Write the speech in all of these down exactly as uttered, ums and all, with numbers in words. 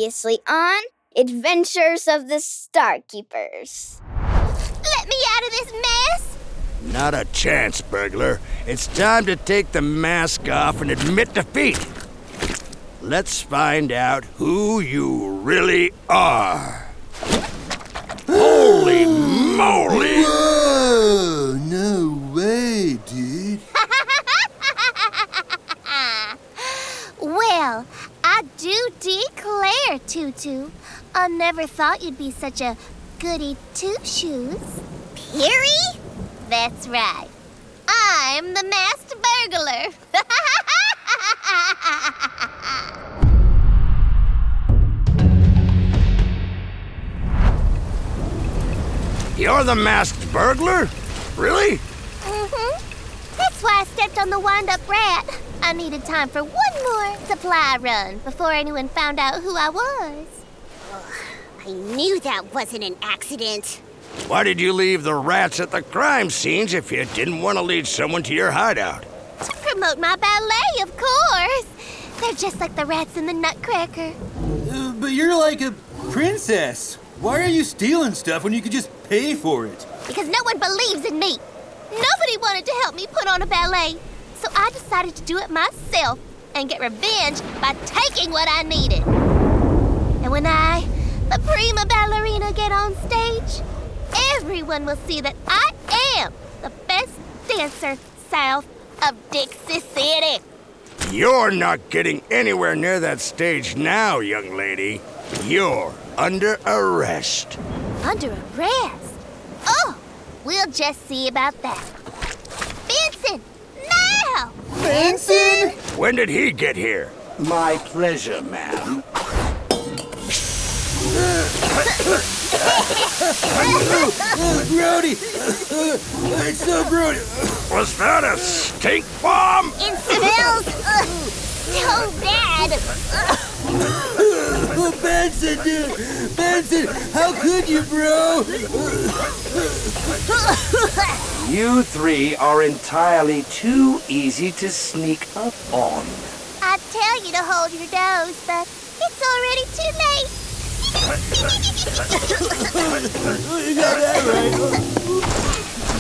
Previously on Adventures of the Starkeepers. Let me out of this mess! Not a chance, burglar. It's time to take the mask off and admit defeat. Let's find out who you really are. Holy moly! Whoa! No way, dude. Well, I do declare, Tutu, I never thought you'd be such a goody two-shoes. Peary? That's right. I'm the masked burglar. You're the masked burglar? Really? Mm-hmm. That's why I stepped on the wind-up rat. I needed time for one more supply run before anyone found out who I was. I knew that wasn't an accident. Why did you leave the rats at the crime scenes if you didn't want to lead someone to your hideout? To promote my ballet, of course. They're just like the rats in the Nutcracker. Uh, but you're like a princess. Why are you stealing stuff when you could just pay for it? Because no one believes in me. Nobody wanted to help me put on a ballet. So I decided to do it myself and get revenge by taking what I needed. And when I, the prima ballerina, get on stage, everyone will see that I am the best dancer south of Dixie City. You're not getting anywhere near that stage now, young lady. You're under arrest. Under arrest? Oh, we'll just see about that. Benson, now! Benson? When did he get here? My pleasure, ma'am. Oh, Grody! Uh, it's so Grody! Was that a stink bomb? It smells uh, so bad. Oh, Benson, dude! Benson, how could you, bro? You three are entirely too easy to sneak up on. I tell you to hold your nose, but it's already too late. You got that right.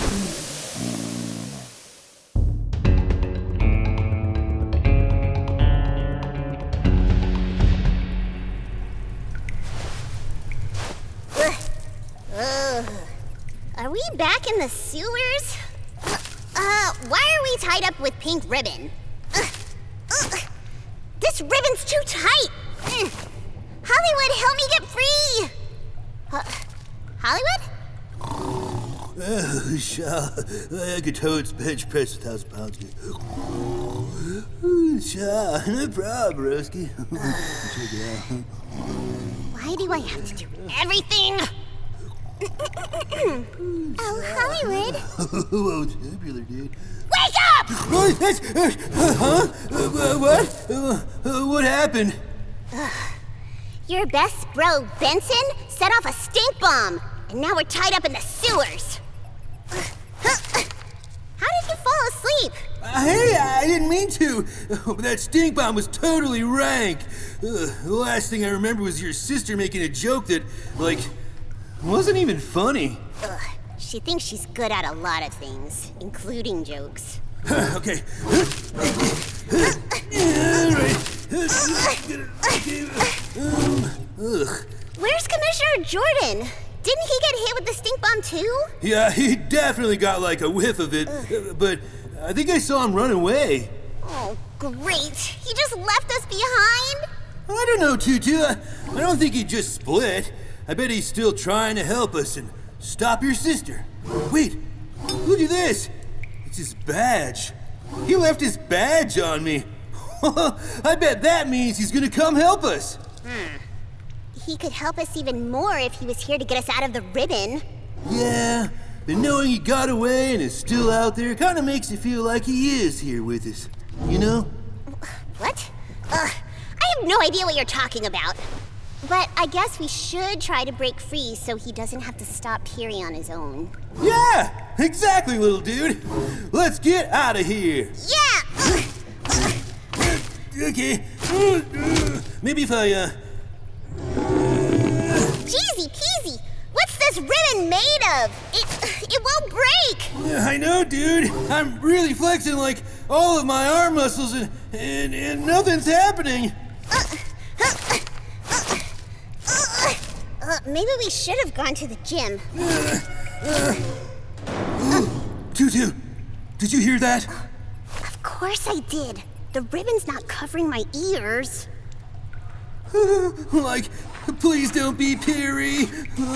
Are we back in the sewers? Uh, uh, why are we tied up with pink ribbon? Uh, uh, this ribbon's too tight. Mm. Hollywood, help me get free. Uh, Hollywood? Oh, sure. I could totes bench press a thousand pounds. Oh, sure. No problem, broski. Check it out. Why do I have to do everything? Oh, Hollywood. Oh, tubular, dude. Wake up! Huh? Uh, what? Uh, uh, what happened? Your best bro, Benson, set off a stink bomb, and now we're tied up in the sewers. How did you fall asleep? Uh, hey, I didn't mean to. But that stink bomb was totally rank. Uh, the last thing I remember was your sister making a joke that, like, wasn't even funny. Ugh, she thinks she's good at a lot of things, including jokes. Okay. All right. Um, ugh. Where's Commissioner Jordan? Didn't he get hit with the stink bomb too? Yeah, he definitely got like a whiff of it, uh, but I think I saw him run away. Oh, great. He just left us behind? I don't know, Tutu. I, I don't think he just split. I bet he's still trying to help us and stop your sister. Wait, look at this. It's his badge. He left his badge on me. I bet that means he's gonna come help us. Hmm. He could help us even more if he was here to get us out of the ribbon. Yeah, but knowing he got away and is still out there kind of makes you feel like he is here with us. You know? What? Ugh, I have no idea what you're talking about. But I guess we should try to break free so he doesn't have to stop Peary on his own. Yeah, exactly, little dude. Let's get out of here. Yeah! Okay. Maybe if I, uh, easy peasy. What's this ribbon made of? It, it won't break. Yeah, I know, dude. I'm really flexing like all of my arm muscles and, and, and nothing's happening. Uh, uh, uh, uh, uh, maybe we should have gone to the gym. Uh, uh. Tutu, did you hear that? Of course I did. The ribbon's not covering my ears. Like, please don't be Peary.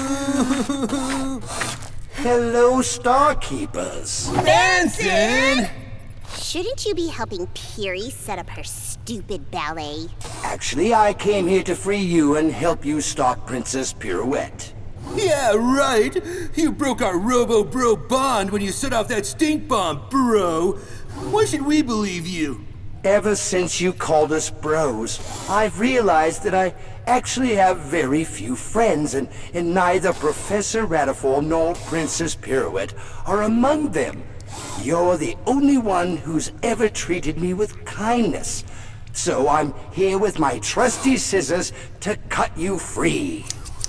Hello, Starkeepers. Benson! Shouldn't you be helping Peary set up her stupid ballet? Actually, I came here to free you and help you stalk Princess Pirouette. Yeah, right. You broke our Robo-Bro bond when you set off that stink bomb, bro. Why should we believe you? Ever since you called us bros, I've realized that I actually have very few friends, and, and neither Professor Radical nor Princess Pirouette are among them. You're the only one who's ever treated me with kindness. So I'm here with my trusty scissors to cut you free.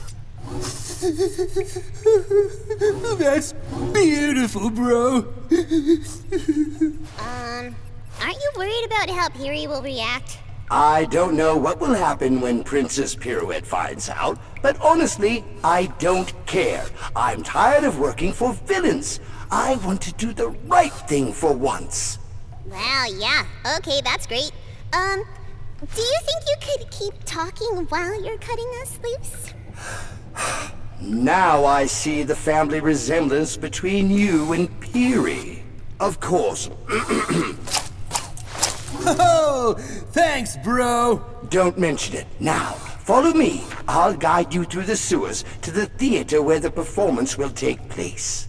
That's beautiful, bro. Um, aren't you worried about how Peary will react? I don't know what will happen when Princess Pirouette finds out, but honestly, I don't care. I'm tired of working for villains. I want to do the right thing for once. Well, yeah. Okay, that's great. Um, do you think you could keep talking while you're cutting us loose? Now I see the family resemblance between you and Peary. Of course. Oh, thanks, bro. Don't mention it. Now, follow me. I'll guide you through the sewers to the theater where the performance will take place.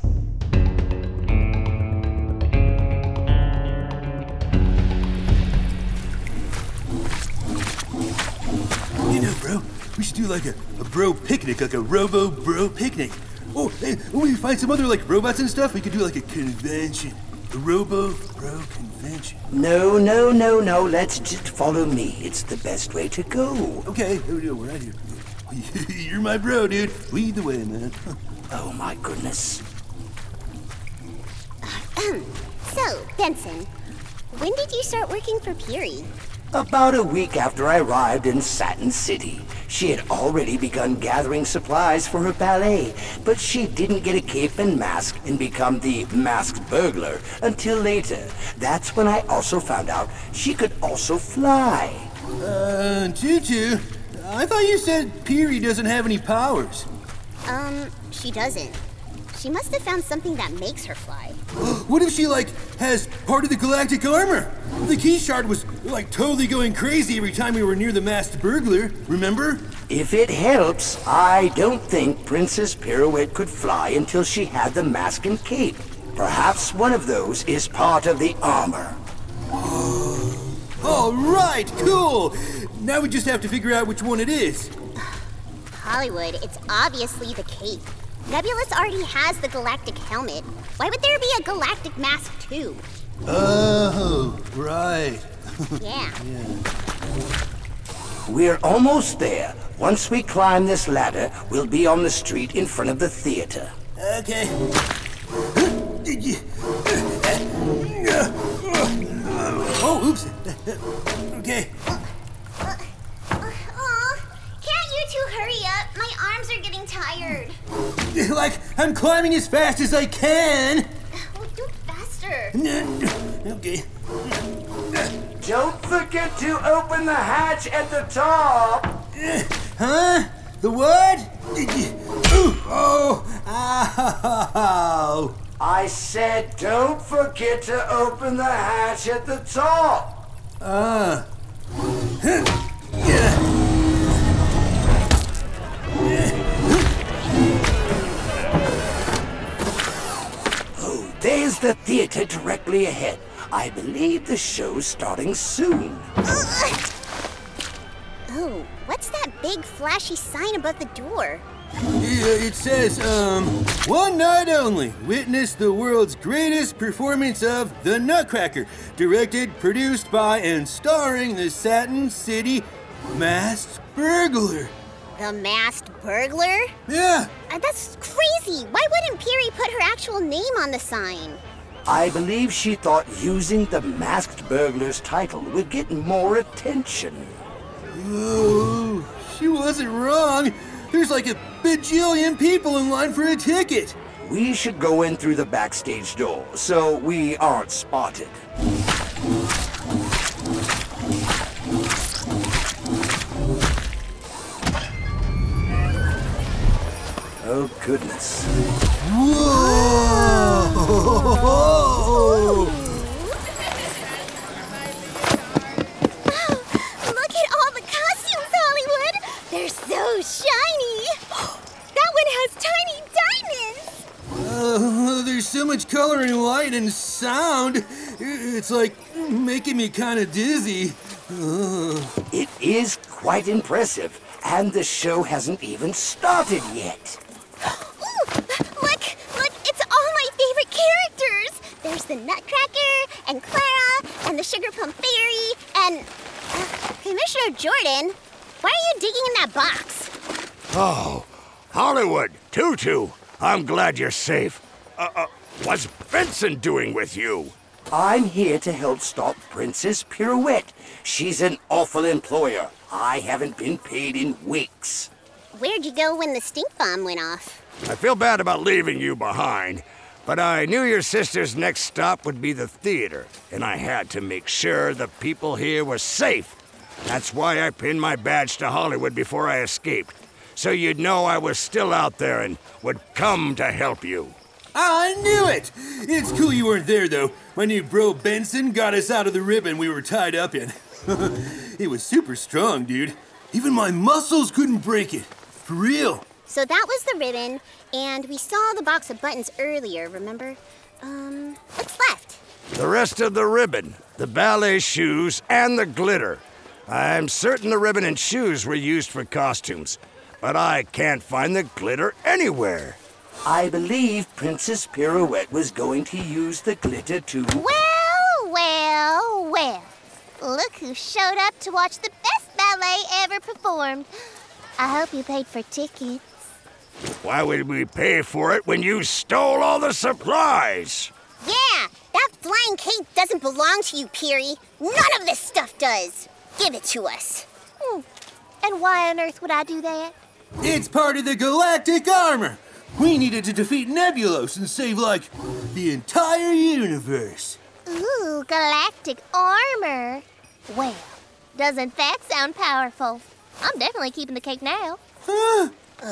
You know, bro, we should do like a, a bro picnic, like a robo-bro picnic. Oh, and when we find some other like robots and stuff, we could do like a convention. A robo-bro convention. No, no, no, no. Let's just follow me. It's the best way to go. Okay, oh, no, we're right here. You're my bro, dude. Lead the way, man. Oh, my goodness. So, Benson, when did you start working for Peary? About a week after I arrived in Satin City, she had already begun gathering supplies for her ballet, but she didn't get a cape and mask and become the masked burglar until later. That's when I also found out she could also fly. Uh, Tutu, I thought you said Peary doesn't have any powers. Um, she doesn't. She must have found something that makes her fly. What if she, like, has part of the galactic armor? The key shard was, like, totally going crazy every time we were near the masked burglar, remember? If it helps, I don't think Princess Pirouette could fly until she had the mask and cape. Perhaps one of those is part of the armor. All right, cool. Now we just have to figure out which one it is. Hollywood, it's obviously the cape. Nebulous already has the galactic helmet. Why would there be a galactic mask too? Oh, right. Yeah. Yeah. We're almost there. Once we climb this ladder, we'll be on the street in front of the theater. Okay. Oh, oops. Okay. Can't you two hurry up? My arms are getting tired. Like, I'm climbing as fast as I can. Oh, do faster. Okay. Don't forget to open the hatch at the top. Huh? The what? Ooh, oh, ow. I said don't forget to open the hatch at the top. Ah. Yeah. Oh, there's the theater directly ahead. I believe the show's starting soon. Oh, what's that big flashy sign above the door? Yeah, it says, um, one night only, witness the world's greatest performance of The Nutcracker, directed, produced by, and starring the Satin City Masked Burglar. The masked burglar? Yeah, Uh, that's crazy. Why wouldn't Peary put her actual name on the sign? I believe she thought using the masked burglar's title would get more attention. oh, she wasn't wrong. There's like a bajillion people in line for a ticket. We should go in through the backstage door so we aren't spotted. Oh, goodness. Whoa! Look at all the costumes, Hollywood! They're so shiny! That one has tiny diamonds! Uh, there's so much color and light and sound. It's like making me kind of dizzy. Uh. It is quite impressive, and the show hasn't even started yet. Ooh, look! Look! It's all my favorite characters! There's the Nutcracker, and Clara, and the Sugar Plum Fairy, and... Uh, Commissioner Jordan, why are you digging in that box? Oh, Hollywood, Tutu, I'm glad you're safe. Uh, uh, what's Benson doing with you? I'm here to help stop Princess Pirouette. She's an awful employer. I haven't been paid in weeks. Where'd you go when the stink bomb went off? I feel bad about leaving you behind, but I knew your sister's next stop would be the theater, and I had to make sure the people here were safe. That's why I pinned my badge to Hollywood before I escaped, so you'd know I was still out there and would come to help you. I knew it! It's cool you weren't there, though. My new bro Benson got us out of the ribbon we were tied up in. It was super strong, dude. Even my muscles couldn't break it. For real. So that was the ribbon, and we saw the box of buttons earlier, remember? Um, what's left? The rest of the ribbon, the ballet shoes, and the glitter. I'm certain the ribbon and shoes were used for costumes, but I can't find the glitter anywhere. I believe Princess Pirouette was going to use the glitter to... Well, well, well. Look who showed up to watch the best ballet ever performed. I hope you paid for tickets. Why would we pay for it when you stole all the supplies? Yeah, that flying cape doesn't belong to you, Peary. None of this stuff does. Give it to us. Hmm. And why on earth would I do that? It's part of the galactic armor. We needed to defeat Nebulos and save, like, the entire universe. Ooh, galactic armor. Well, doesn't that sound powerful? I'm definitely keeping the cake now. Huh?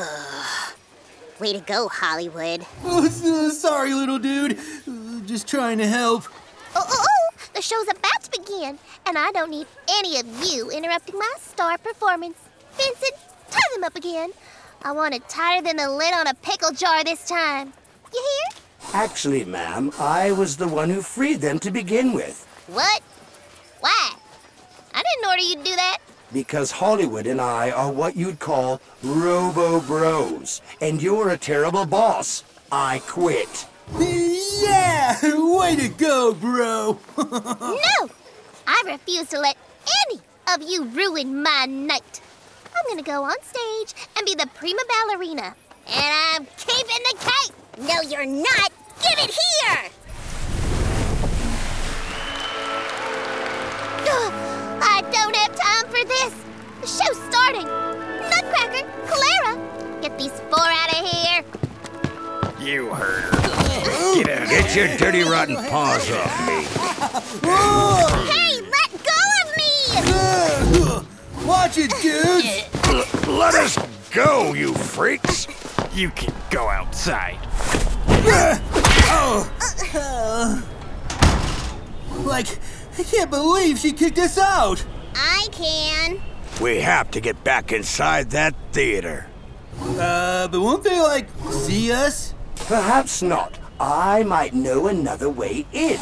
Way to go, Hollywood. Oh, uh, sorry, little dude. Uh, just trying to help. Oh, oh, oh, the show's about to begin, and I don't need any of you interrupting my star performance. Vincent, tie them up again. I want it tighter than the lid on a pickle jar this time. You hear? Actually, ma'am, I was the one who freed them to begin with. What? Why? I didn't order you to do that. Because Hollywood and I are what you'd call robo-bros, and you're a terrible boss. I quit. Yeah! Way to go, bro! No! I refuse to let any of you ruin my night. I'm gonna go on stage and be the prima ballerina. And I'm keeping the cake! No, you're not. Give it here! Ugh, I don't have time for this. The show's starting. Nutcracker, Clara, get these four out of here. You heard her. Get out. Get your dirty, rotten paws off me. Hey, let go of me! Watch it, dudes! Let us go, you freaks. You can go outside. Like, I can't believe she kicked us out! I can. We have to get back inside that theater. Uh, but won't they, like, see us? Perhaps not. I might know another way in.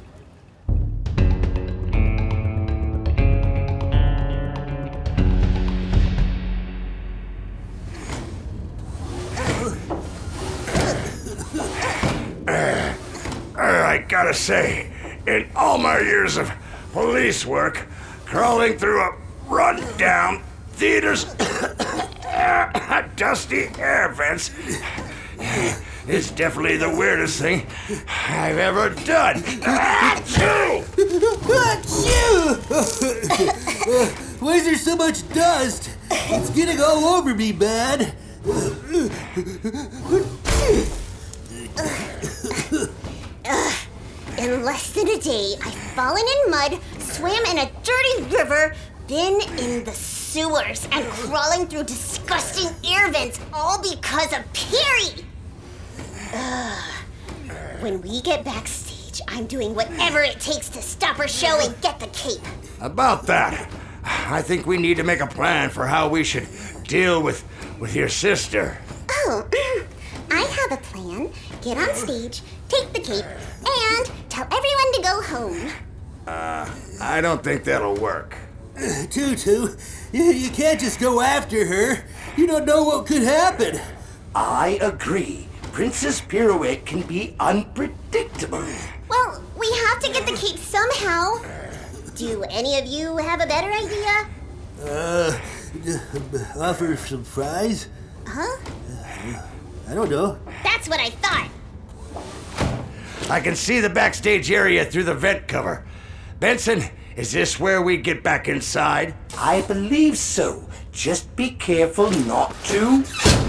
I gotta say, in all my years of police work, crawling through a run-down theater's Uh, dusty air vents is definitely the weirdest thing I've ever done. Achoo! Achoo! Why is there so much dust? It's getting all over me, man. In less than a day, I've fallen in mud, swam in a dirty river, been in the sewers, and crawling through disgusting air vents, all because of Perry! Ugh. When we get backstage, I'm doing whatever it takes to stop her show and get the cape. About that, I think we need to make a plan for how we should deal with, with your sister. Oh, I have a plan. Get on stage, take the cape, and tell everyone to go home. Uh, I don't think that'll work. Tutu, you, you can't just go after her. You don't know what could happen. I agree. Princess Pirouette can be unpredictable. Well, we have to get the cape somehow. Do any of you have a better idea? Uh, offer some fries? Huh? I don't know. That's what I thought. I can see the backstage area through the vent cover. Benson, is this where we get back inside? I believe so. Just be careful not to.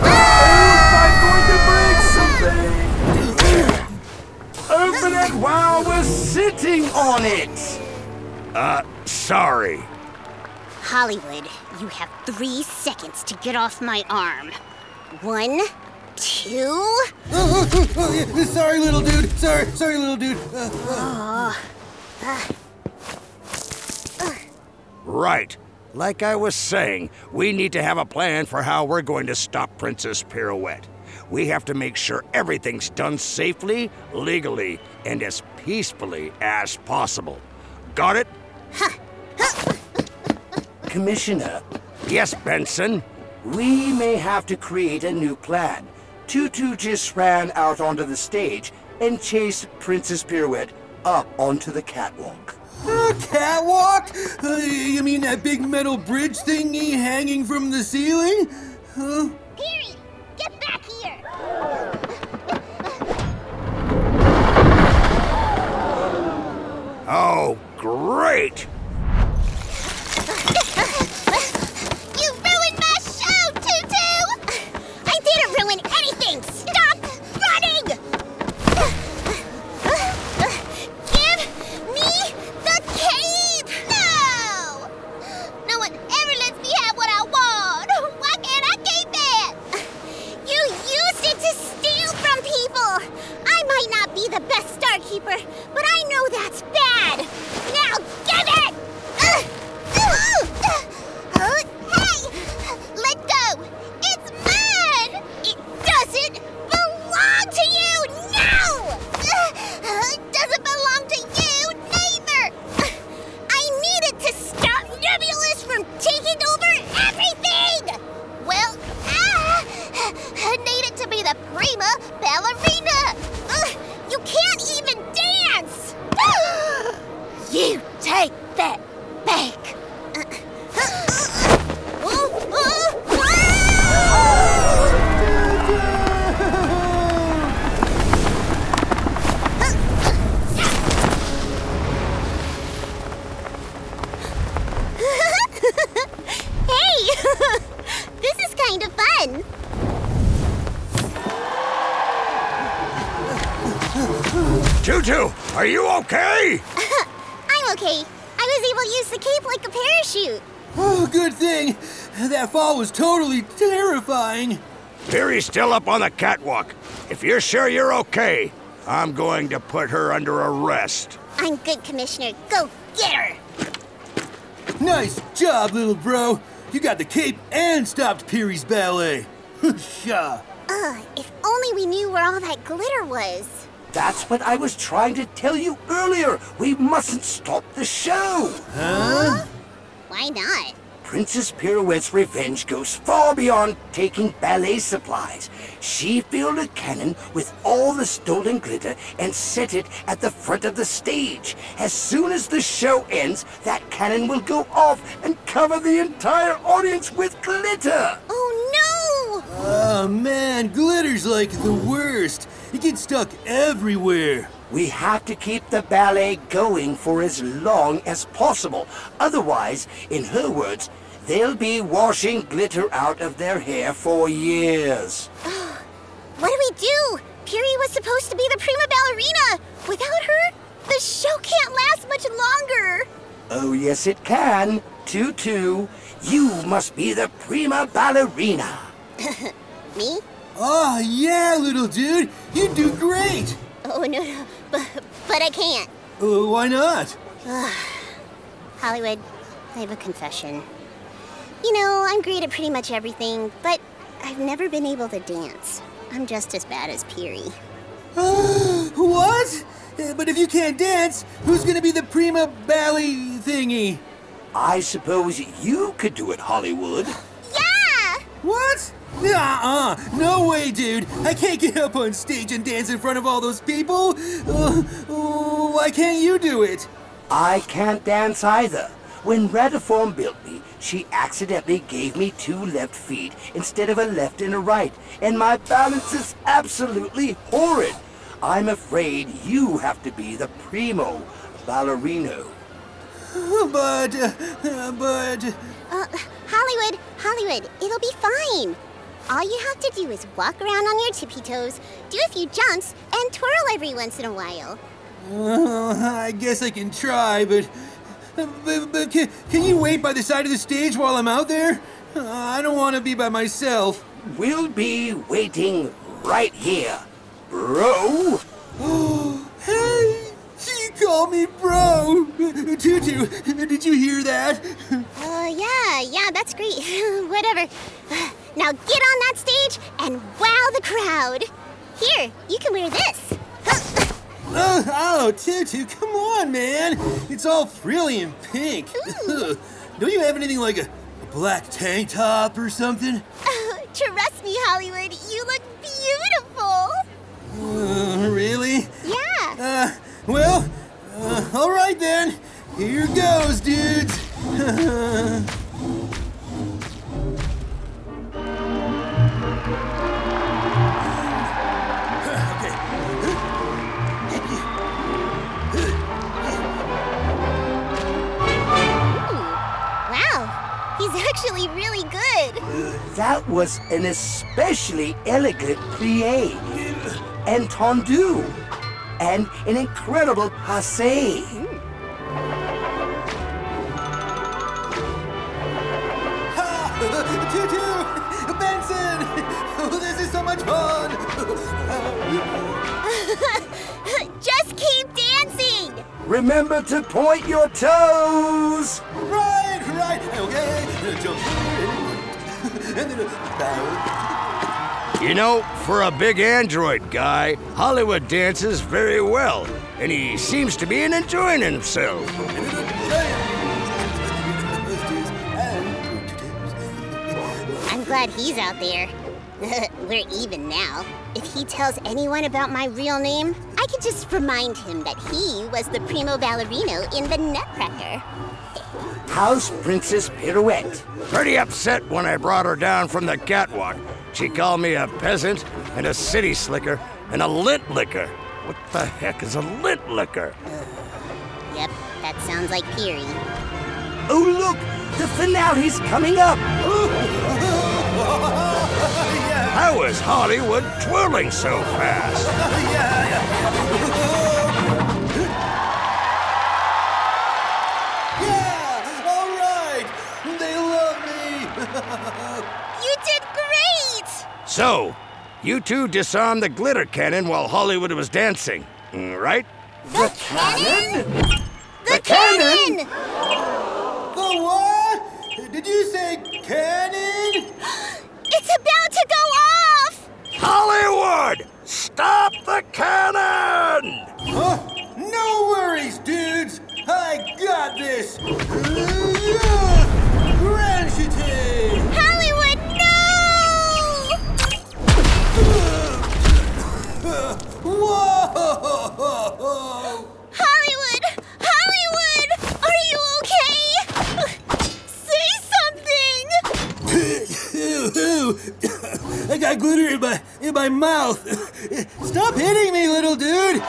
I'm going to break something. Open it while we're sitting on it. Uh, sorry. Hollywood, you have three seconds to get off my arm. One, two... Oh, oh, oh, oh, yeah. Sorry, little dude. Sorry, sorry, little dude. Uh, uh. Oh. Uh. Right. Like I was saying, we need to have a plan for how we're going to stop Princess Pirouette. We have to make sure everything's done safely, legally, and as peacefully as possible. Got it? Commissioner. Yes, Benson? We may have to create a new plan. Tutu just ran out onto the stage and chased Princess Pirouette up onto the catwalk. Uh, catwalk? Uh, you mean that big metal bridge thingy hanging from the ceiling? Huh? Perry, get back here! Oh, great! You ruined my show, Tutu! I didn't ruin anything! Stop running! Give me the cape! No! No one ever lets me have what I want! Why can't I keep it? You used it to steal from people! I might not be the best Star Keeper, but I know that's bad! Now give it! Hey! Let go! It's mine! It doesn't belong to you! No! It doesn't belong to you neither! I need it to stop Nebulous from taking over everything! Well, I need it to be the prima ballerina! You can't even dance! You take that back! Hey! This is kind of fun! Tutu, are you okay? I'm okay. I was able to use the cape like a parachute. Oh, good thing. That fall was totally terrifying. Perry's still up on the catwalk. If you're sure you're okay, I'm going to put her under arrest. I'm good, Commissioner. Go get her! Nice job, little bro. You got the cape and stopped Perry's ballet. Sha. Ugh, if only we knew where all that glitter was. That's what I was trying to tell you earlier. We mustn't stop the show. Huh? Why not? Princess Pirouette's revenge goes far beyond taking ballet supplies. She filled a cannon with all the stolen glitter and set it at the front of the stage. As soon as the show ends, that cannon will go off and cover the entire audience with glitter. Oh Oh man, glitter's like the worst. It gets stuck everywhere. We have to keep the ballet going for as long as possible. Otherwise, in her words, they'll be washing glitter out of their hair for years. What do we do? Piri was supposed to be the prima ballerina. Without her, the show can't last much longer. Oh, yes, it can. Tutu, you must be the prima ballerina. Me? Oh, yeah, little dude. You do great. Oh, no, no. But, but I can't. Uh, why not? Hollywood, I have a confession. You know, I'm great at pretty much everything, but I've never been able to dance. I'm just as bad as Piri. What? Uh, But if you can't dance, who's gonna be the prima ballet thingy? I suppose you could do it, Hollywood. Yeah! What? Uh-uh. No way, dude. I can't get up on stage and dance in front of all those people. Uh, uh, why can't you do it? I can't dance either. When Radiform built me, she accidentally gave me two left feet instead of a left and a right, and my balance is absolutely horrid. I'm afraid you have to be the primo ballerino. But, uh, but... Uh, Hollywood, Hollywood, it'll be fine. All you have to do is walk around on your tippy toes, do a few jumps, and twirl every once in a while. Uh, I guess I can try, but... But, but can, can you wait by the side of the stage while I'm out there? Uh, I don't want to be by myself. We'll be waiting right here, bro. Hey! She called me bro! Tutu, did you hear that? Uh, yeah, yeah, that's great. Whatever. Now get on that stage and wow the crowd. Here, you can wear this. Oh, oh, Tutu, come on, man. It's all frilly and pink. Don't you have anything like a, a black tank top or something? Oh, trust me, Hollywood, you look beautiful. Uh, really? Yeah. Uh, well, uh, all right then. Here goes, dudes. Wow, he's actually really good. That was an especially elegant plie and tendu, and an incredible passe. Tutu! Benson! Oh, this is so much fun! Just keep dancing. Remember to point your toes! Right, right, okay. Jump. And then bow. You know, for a big android guy, Hollywood dances very well, and he seems to be enjoying himself. I'm glad he's out there. We're even now. If he tells anyone about my real name, I can just remind him that he was the primo ballerino in the Nutcracker. How's Princess Pirouette? Pretty upset when I brought her down from the catwalk. She called me a peasant and a city slicker and a lint licker. What the heck is a lint licker? Yep, that sounds like Piri. Oh, look! The finale's coming up! How is Hollywood twirling so fast? Yeah! All right! They love me! You did great! So, you two disarmed the glitter cannon while Hollywood was dancing, mm, right? The cannon? The, The cannon? cannon! The what? Did you say cannon? It's about to go off! Hollywood! Stop the cannon! Huh? No worries, dudes! I got this! Granchity! Hollywood, no! Whoa! Hollywood! Hollywood! Are you okay? Say something! got glitter in my, in my mouth. Stop hitting me, little dude.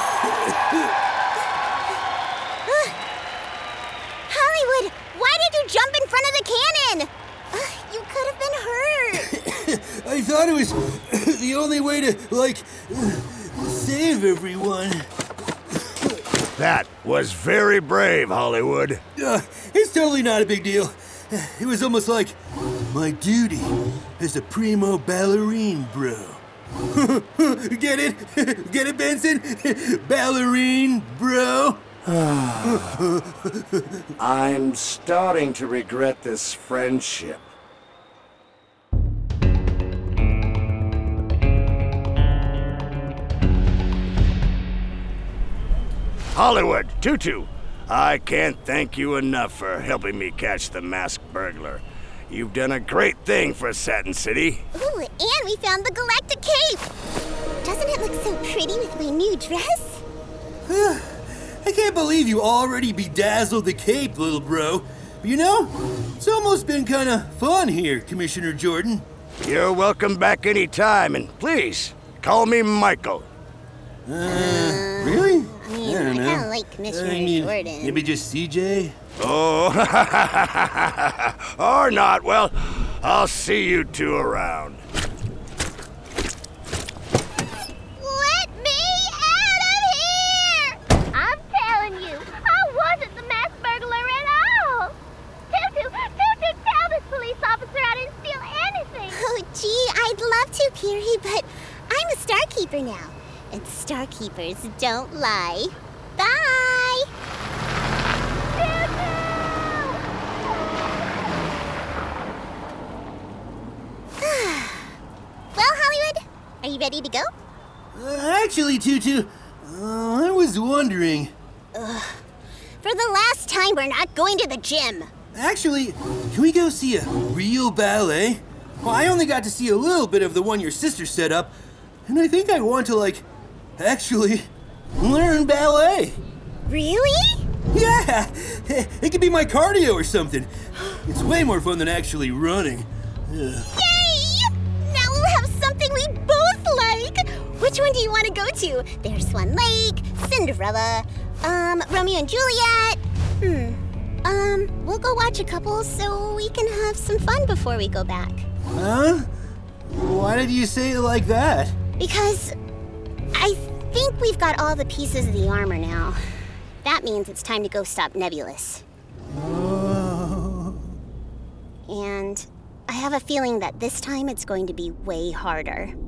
Hollywood, why did you jump in front of the cannon? Uh, you could have been hurt. I thought it was the only way to, like, save everyone. That was very brave, Hollywood. Uh, it's totally not a big deal. It was almost like my duty as a primo ballerine, bro. Get it? Get it, Benson? Ballerine, bro? I'm starting to regret this friendship. Hollywood, Tutu, I can't thank you enough for helping me catch the masked burglar. You've done a great thing for Satin City. Ooh, and we found the Galactic Cape. Doesn't it look so pretty with my new dress? I can't believe you already bedazzled the cape, little bro. You know, it's almost been kind of fun here, Commissioner Jordan. You're welcome back anytime, and please, call me Michael. Uh, really? I mean, I I, don't know. kind of like Commissioner I mean, Jordan. maybe just C J? Oh, or not. Well, I'll see you two around. Let me out of here! I'm telling you, I wasn't the mass burglar at all. Tutu, Tutu, tell this police officer I didn't steal anything. Oh, gee, I'd love to, Peary, but I'm a Starkeeper now. And Starkeepers don't lie. Bye! Well, Hollywood, are you ready to go? Uh, actually, Tutu, uh, I was wondering. For the last time, we're not going to the gym. Actually, can we go see a real ballet? Well, I only got to see a little bit of the one your sister set up, and I think I want to, like, actually learn ballet. Really? Yeah, it could be my cardio or something. It's way more fun than actually running. Ugh. Yay! Now we'll have something we both like. Which one do you want to go to? There's Swan Lake, Cinderella, um, Romeo and Juliet. Hmm. Um, we'll go watch a couple so we can have some fun before we go back. Huh? Why did you say it like that? Because I think we've got all the pieces of the armor now. That means it's time to go stop Nebulous. Oh. And I have a feeling that this time it's going to be way harder.